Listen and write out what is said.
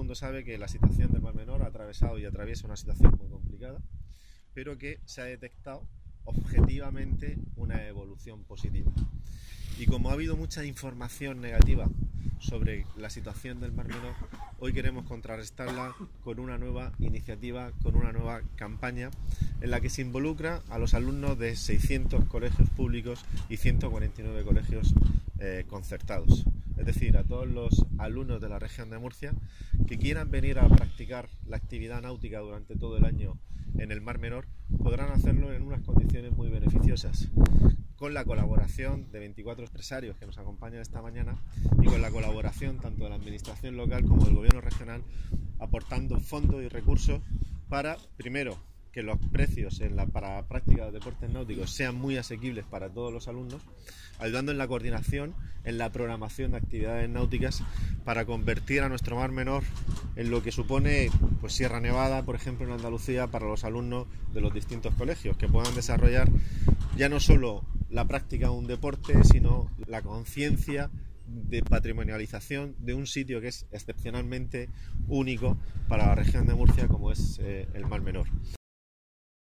mundo sabe que la situación del Mar Menor ha atravesado y atraviesa una situación muy complicada, pero que se ha detectado objetivamente una evolución positiva. Y como ha habido mucha información negativa sobre la situación del Mar Menor, hoy queremos contrarrestarla con una nueva iniciativa, con una nueva campaña en la que se involucra a los alumnos de 600 colegios públicos y 149 colegios concertados. Es decir, a todos los alumnos de la región de Murcia que quieran venir a practicar la actividad náutica durante todo el año en el Mar Menor podrán hacerlo en unas condiciones muy beneficiosas, con la colaboración de 24 empresarios que nos acompañan esta mañana y con la colaboración tanto de la administración local como del gobierno regional, aportando fondos y recursos para, primero, que los precios para la práctica de deportes náuticos sean muy asequibles para todos los alumnos, ayudando en la coordinación, en la programación de actividades náuticas para convertir a nuestro Mar Menor en lo que supone pues Sierra Nevada, por ejemplo, en Andalucía, para los alumnos de los distintos colegios, que puedan desarrollar ya no solo la práctica de un deporte, sino la conciencia de patrimonialización de un sitio que es excepcionalmente único para la región de Murcia, como es el Mar Menor.